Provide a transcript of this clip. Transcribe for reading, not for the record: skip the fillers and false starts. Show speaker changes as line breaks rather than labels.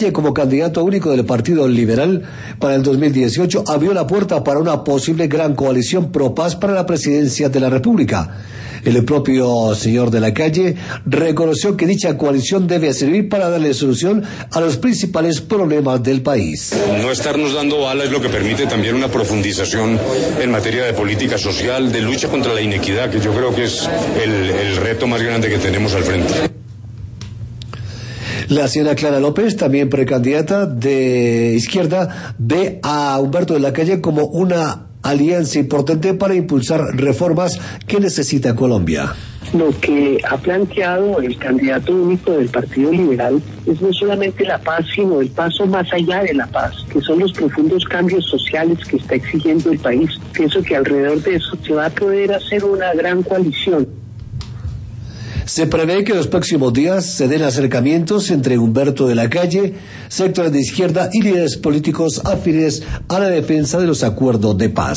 como candidato único del Partido Liberal para el 2018, abrió la puerta para una posible gran coalición pro paz para la presidencia de la República. El propio señor de la Calle reconoció que dicha coalición debe servir para darle solución a los principales problemas del país.
No estarnos dando bala es lo que permite también una profundización en materia de política social, de lucha contra la inequidad, que yo creo que es el reto más grande que tenemos al frente.
La señora Clara López, también precandidata de izquierda, ve a Humberto de la Calle como una alianza importante para impulsar reformas que necesita Colombia.
Lo que ha planteado el candidato único del Partido Liberal es no solamente la paz, sino el paso más allá de la paz, que son los profundos cambios sociales que está exigiendo el país. Pienso que alrededor de eso se va a poder hacer una gran coalición.
Se prevé que en los próximos días se den acercamientos entre Humberto de la Calle, sectores de izquierda y líderes políticos afines a la defensa de los acuerdos de paz.